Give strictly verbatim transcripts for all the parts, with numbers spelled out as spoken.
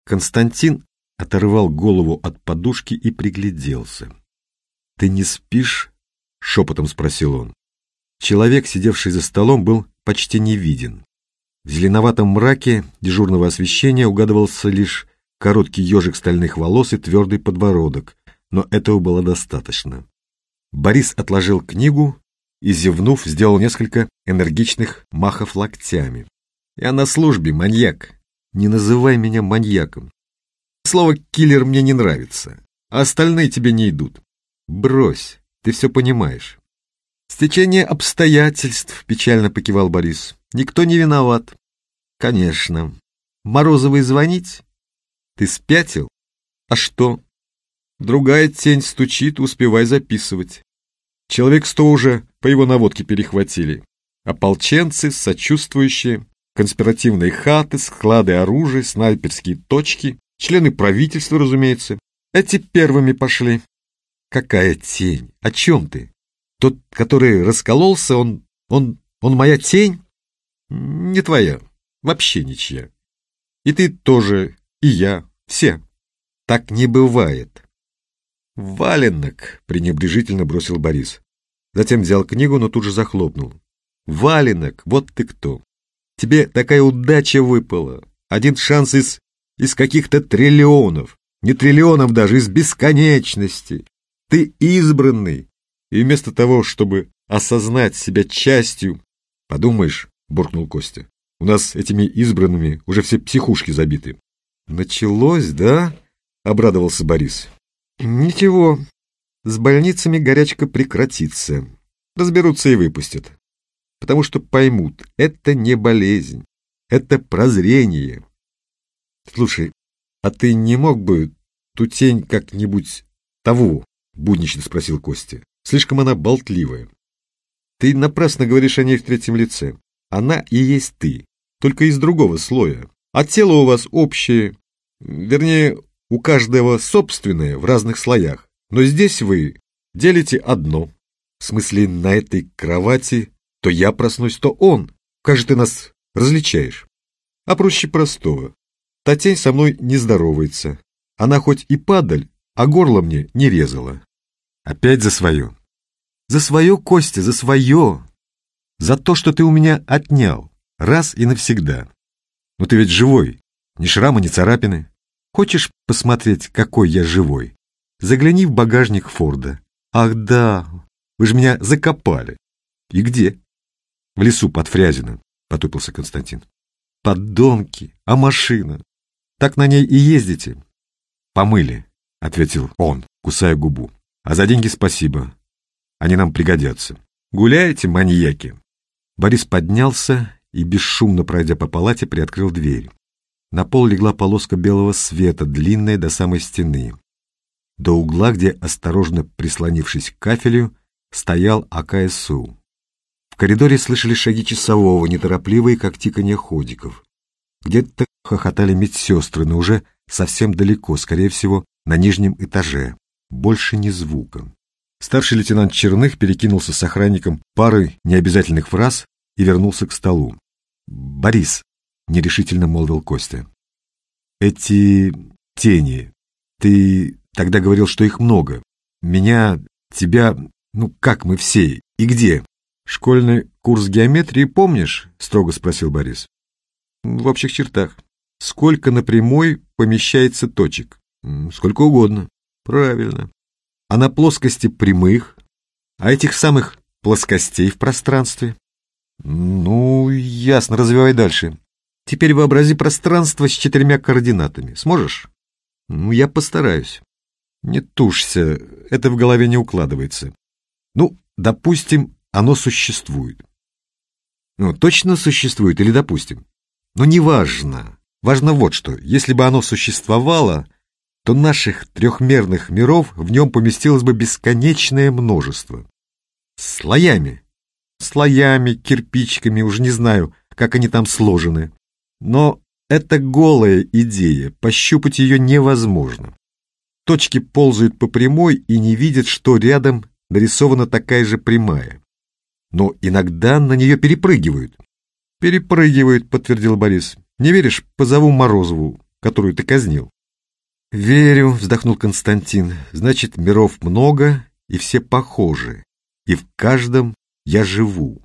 Константин оторвал голову от подушки и пригляделся. «Ты не спишь?» — шепотом спросил он. Человек, сидевший за столом, был почти не виден. В зеленоватом мраке дежурного освещения угадывался лишь короткий ежик стальных волос и твердый подбородок, но этого было достаточно. Борис отложил книгу и, зевнув, сделал несколько энергичных махов локтями. «Я на службе, маньяк. Не называй меня маньяком. Слово «киллер» мне не нравится, а остальные тебе не идут. Брось, ты все понимаешь». «Стечение обстоятельств», — печально покивал Борис. «Никто не виноват». «Конечно. Морозовой звонить? Ты спятил? А что? Другая тень стучит, успевай записывать. Человек сто уже по его наводке перехватили. Ополченцы, сочувствующие, конспиративные хаты, склады оружия, снайперские точки, члены правительства, разумеется. Эти первыми пошли». «Какая тень? О чем ты? Тот, который раскололся, он... он... он моя тень?» «Не твоя. Вообще ничья. И ты тоже, и я, все. Так не бывает». «Валенок», — пренебрежительно бросил Борис. Затем взял книгу, но тут же захлопнул. «Валенок, вот ты кто. Тебе такая удача выпала. Один шанс из... из каких-то триллионов. Не триллионов даже, из бесконечности. Ты избранный. И вместо того, чтобы осознать себя частью... Подумаешь, — буркнул Костя, — у нас этими избранными уже все психушки забиты». «Началось, да?» — обрадовался Борис. «Ничего, с больницами горячка прекратится. Разберутся и выпустят. Потому что поймут, это не болезнь, это прозрение». «Слушай, а ты не мог бы ту тень как-нибудь того?» — буднично спросил Костя. «Слишком она болтливая. Ты напрасно говоришь о ней в третьем лице. Она и есть ты, только из другого слоя. А тело у вас общее, вернее, у каждого собственное в разных слоях. Но здесь вы делите одно. В смысле, на этой кровати то я проснусь, то он. Как же ты нас различаешь? А проще простого. Та тень со мной не здоровается. Она хоть и падаль, а горло мне не резала». «Опять за свое?» «За свое, Костя, за свое. За то, что ты у меня отнял. Раз и навсегда. Но ты ведь живой. Ни шрама, ни царапины. Хочешь посмотреть, какой я живой? Загляни в багажник Форда. Ах да, вы же меня закопали». «И где?» «В лесу под Фрязино», — потупился Константин. «Подонки, а машина? Так на ней и ездите?» «Помыли», — ответил он, кусая губу. «А за деньги спасибо. Они нам пригодятся. Гуляете, маньяки?» Борис поднялся и, бесшумно пройдя по палате, приоткрыл дверь. На пол легла полоска белого света, длинная до самой стены. До угла, где, осторожно прислонившись к кафелю, стоял А К С У. В коридоре слышали шаги часового, неторопливые, как тиканье ходиков. Где-то хохотали медсестры, но уже совсем далеко, скорее всего, на нижнем этаже. Больше ни звука. Старший лейтенант Черных перекинулся с охранником парой необязательных фраз и вернулся к столу. «Борис», — нерешительно молвил Костя, — «эти тени, ты тогда говорил, что их много. Меня, тебя, ну как мы все, и где?» «Школьный курс геометрии помнишь?» — строго спросил Борис. «В общих чертах. Сколько на прямой помещается точек?» «Сколько угодно». «Правильно. А на плоскости прямых? А этих самых плоскостей в пространстве?» «Ну, ясно, развивай дальше. Теперь вообрази пространство с четырьмя координатами. Сможешь?» «Ну, я постараюсь». «Не тушься, это в голове не укладывается. Ну, допустим, оно существует». «Ну, точно существует или допустим?» «Ну, неважно. Важно вот что. Если бы оно существовало, то наших трехмерных миров в нем поместилось бы бесконечное множество. Слоями. Слоями, кирпичиками, уже не знаю, как они там сложены. Но это голая идея, пощупать ее невозможно. Точки ползают по прямой и не видят, что рядом нарисована такая же прямая. Но иногда на нее перепрыгивают. «Перепрыгивают», — подтвердил Борис. «Не веришь? Позову Морозову. которую ты казнил. «Верю», — вздохнул Константин. «Значит, миров много, и все похожи, и в каждом я живу».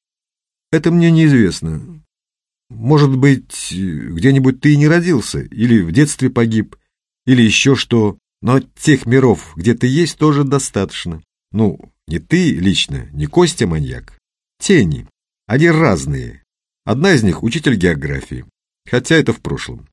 «Это мне неизвестно. Может быть, где-нибудь ты и не родился, или в детстве погиб, или еще что, но тех миров, где ты есть, тоже достаточно. Ну, не ты лично, не Костя маньяк. Тени. Они разные. Одна из них — учитель географии, хотя это в прошлом.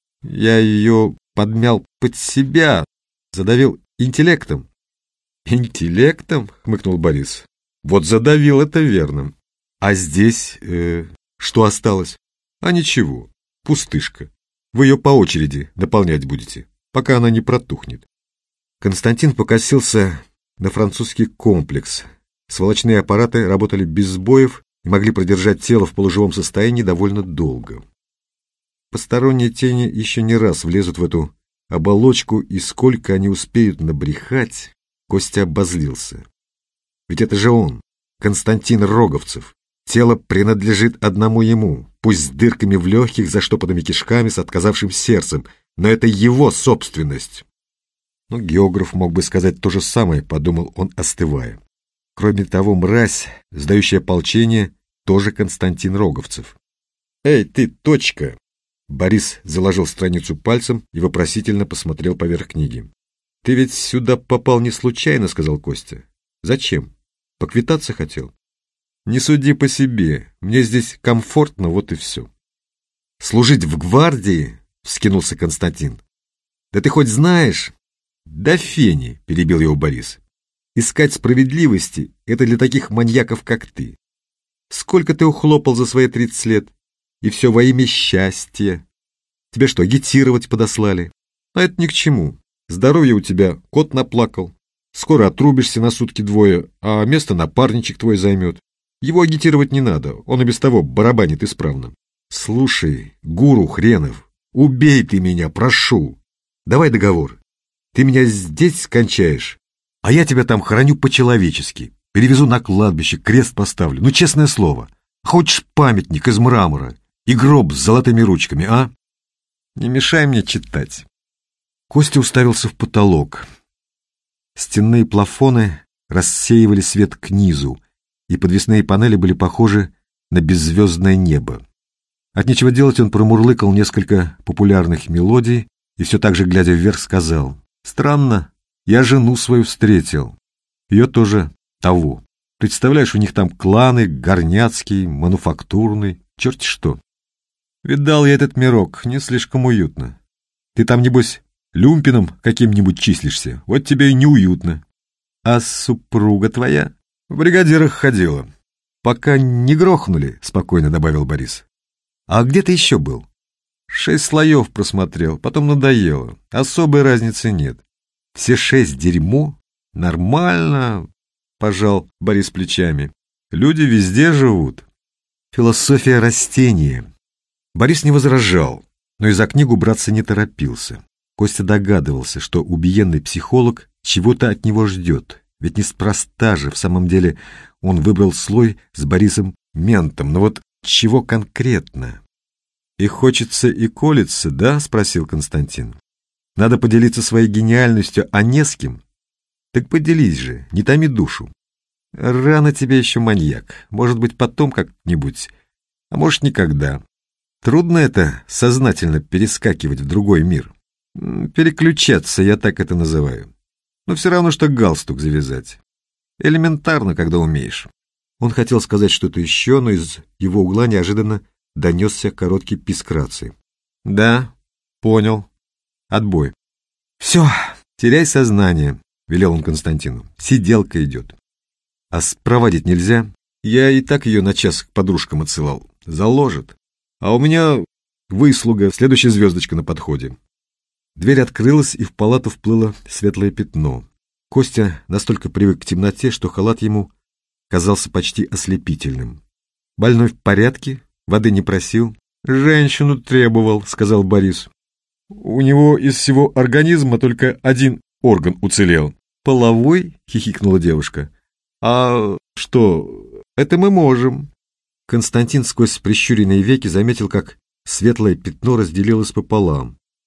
Я ее подмял под себя, задавил интеллектом». «Интеллектом?» — хмыкнул Борис. «Вот задавил, это верно. А здесь э, что осталось?» «А ничего, пустышка. Вы ее по очереди наполнять будете, пока она не протухнет». Константин покосился на французский комплекс. Сволочные аппараты работали без сбоев и могли продержать тело в полуживом состоянии довольно долго. Посторонние тени еще не раз влезут в эту оболочку, и сколько они успеют набрехать, Костя обозлился. Ведь это же он, Константин Роговцев. Тело принадлежит одному ему, пусть с дырками в легких, заштопанными кишками, с отказавшим сердцем, но это его собственность. Ну, географ мог бы сказать то же самое, подумал он, остывая. Кроме того, мразь, сдающая ополчение, тоже Константин Роговцев. «Эй, ты, точка!» Борис заложил страницу пальцем и вопросительно посмотрел поверх книги. «Ты ведь сюда попал не случайно», — сказал Костя. «Зачем? Поквитаться хотел?» «Не суди по себе. Мне здесь комфортно, вот и все». «Служить в гвардии?» — вскинулся Константин. «Да ты хоть знаешь?» «Да фени», — перебил его Борис. «Искать справедливости — это для таких маньяков, как ты. Сколько ты ухлопал за свои тридцать лет? И все во имя счастья. Тебя что, агитировать подослали? А это ни к чему. Здоровье у тебя кот наплакал. Скоро отрубишься на сутки двое, а место напарничек твой займет. Его агитировать не надо, он и без того барабанит исправно. Слушай, гуру хренов, убей ты меня, прошу. Давай договор. Ты меня здесь скончаешь, а я тебя там хороню по-человечески. Перевезу на кладбище, крест поставлю. Ну, честное слово. Хочешь памятник из мрамора и гроб с золотыми ручками, а? Не мешай мне читать». Костя уставился в потолок. Стенные плафоны рассеивали свет к низу, и подвесные панели были похожи на беззвездное небо. От нечего делать он промурлыкал несколько популярных мелодий и все так же, глядя вверх, сказал: «Странно, я жену свою встретил. Ее тоже того. Представляешь, у них там кланы, горняцкий, мануфактурный, черти что. Видал я этот мирок, не слишком уютно. Ты там, небось, люмпином каким-нибудь числишься, вот тебе и неуютно. А супруга твоя в бригадирах ходила. Пока не грохнули», — спокойно добавил Борис. «А где ты еще был?» «Шесть слоев просмотрел, потом надоело. Особой разницы нет. Все шесть дерьмо? Нормально», — пожал Борис плечами. «Люди везде живут». Философия растения. Борис не возражал, но и за книгу браться не торопился. Костя догадывался, что убиенный психолог чего-то от него ждет, ведь неспроста же, в самом деле, он выбрал слой с Борисом Ментом, но вот чего конкретно? «И хочется, и колется, да?» — спросил Константин. «Надо поделиться своей гениальностью, а не с кем? Так поделись же, не томи душу. Рано тебе еще, маньяк, может быть, потом как-нибудь, а может, никогда. Трудно это сознательно перескакивать в другой мир. Переключаться, я так это называю. Но все равно, что галстук завязать. Элементарно, когда умеешь». Он хотел сказать что-то еще, но из его угла неожиданно донесся короткий писк рации. «Да, понял. Отбой». «Все, теряй сознание», — велел он Константину. «Сиделка идет». «А спровадить нельзя? Я и так ее на час к подружкам отсылал. Заложит. А у меня выслуга, следующая звездочка на подходе». Дверь открылась, и в палату вплыло светлое пятно. Костя настолько привык к темноте, что халат ему казался почти ослепительным. «Больной в порядке? Воды не просил?» «Женщину требовал», — сказал Борис. «У него из всего организма только один орган уцелел». «Половой?» — хихикнула девушка. «А что, это мы можем». Константин сквозь прищуренные веки заметил, как светлое пятно разделилось пополам.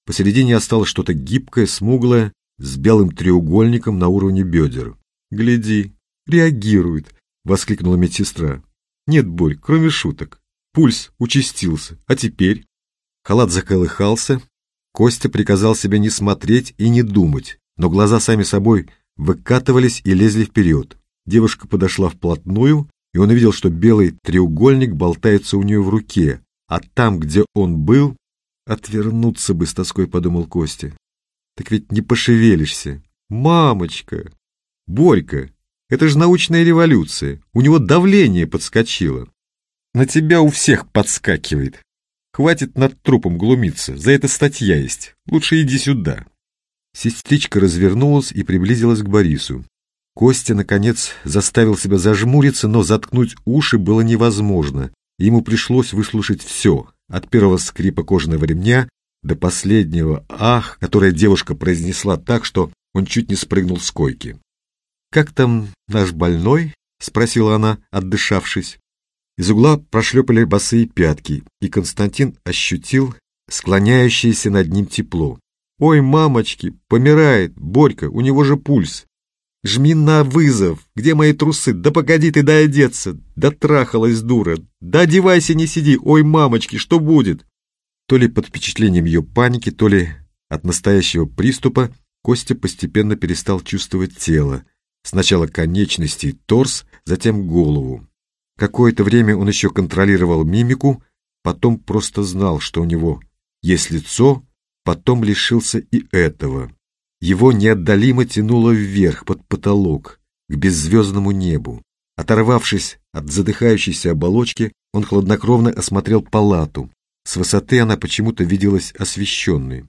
Посередине осталось что-то гибкое, смуглое, с белым треугольником на уровне бедер. «Гляди, реагирует!» — воскликнула медсестра. «Нет, Борь, кроме шуток. Пульс участился. А теперь?» Халат заколыхался. Костя приказал себе не смотреть и не думать, но глаза сами собой выкатывались и лезли вперед. Девушка подошла вплотную, и он увидел, что белый треугольник болтается у нее в руке, а там, где он был, отвернуться бы, с тоской подумал Костя. Так ведь не пошевелишься. Мамочка! Борька, это же научная революция. У него давление подскочило. На тебя у всех подскакивает. Хватит над трупом глумиться, за это статья есть. Лучше иди сюда. Сестричка развернулась и приблизилась к Борису. Костя, наконец, заставил себя зажмуриться, но заткнуть уши было невозможно. Ему пришлось выслушать все, от первого скрипа кожаного ремня до последнего «ах», которое девушка произнесла так, что он чуть не спрыгнул с койки. «Как там наш больной?» — спросила она, отдышавшись. Из угла прошлепали босые пятки, и Константин ощутил склоняющееся над ним тепло. «Ой, мамочки, помирает! Борька, у него же пульс! Жми на вызов! Где мои трусы? Да погоди ты, дай одеться! Да трахалась дура! Да одевайся, не сиди! Ой, мамочки, что будет?» То ли под впечатлением ее паники, то ли от настоящего приступа Костя постепенно перестал чувствовать тело. Сначала конечности и торс, затем голову. Какое-то время он еще контролировал мимику, потом просто знал, что у него есть лицо, потом лишился и этого. Его неотдалимо тянуло вверх, под потолок, к беззвездному небу. Оторвавшись от задыхающейся оболочки, он хладнокровно осмотрел палату. С высоты она почему-то виделась освещенной.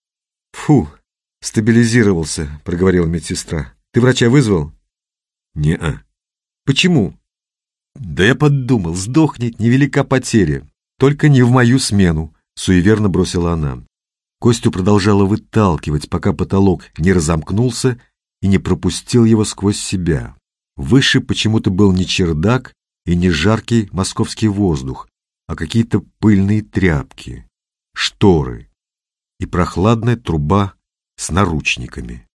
«Фу, стабилизировался», — проговорила медсестра. «Ты врача вызвал?» «Не-а». «Почему?» «Да я подумал, сдохнет, невелика потеря. Только не в мою смену», — суеверно бросила она. Костю продолжала выталкивать, пока потолок не разомкнулся и не пропустил его сквозь себя. Выше почему-то был не чердак и не жаркий московский воздух, а какие-то пыльные тряпки, шторы и прохладная труба с наручниками.